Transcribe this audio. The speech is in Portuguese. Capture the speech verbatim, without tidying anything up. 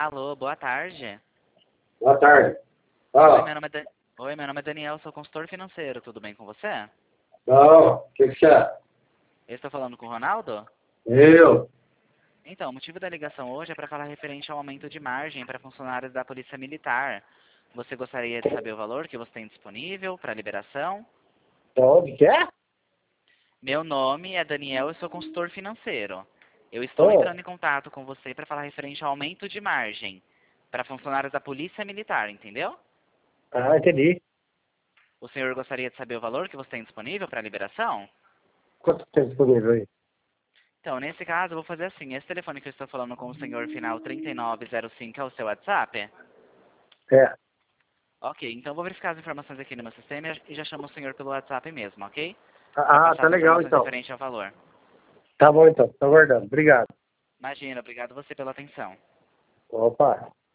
Alô, boa tarde. Boa tarde. Oi, Ah, meu nome é, Dan- Oi, meu nome é Daniel, sou consultor financeiro, tudo bem com você? não, o que que você é? Eu estou falando com o Ronaldo? Eu? Então, o motivo da ligação hoje é para falar referente ao aumento de margem para funcionários da Polícia Militar. Você gostaria de saber o valor que você tem disponível para liberação? Onde que é? Meu nome é Daniel e sou consultor financeiro. Eu estou Oh, entrando em contato com você para falar referente ao aumento de margem para funcionários da Polícia Militar, entendeu? ah, entendi. O senhor gostaria de saber o valor que você tem disponível para liberação? Quanto tem disponível aí? Então, nesse caso, eu vou fazer assim. Esse telefone que eu estou falando com o senhor final trinta e nove zero cinco é o seu WhatsApp? É. Ok, então eu vou verificar as informações aqui no meu sistema e já chamo o senhor pelo WhatsApp mesmo, ok? Para Ah, passar tá as legal informações então. referentes ao valor. Tá bom então, tô aguardando. Obrigado. Imagina, obrigado você pela atenção. Opa.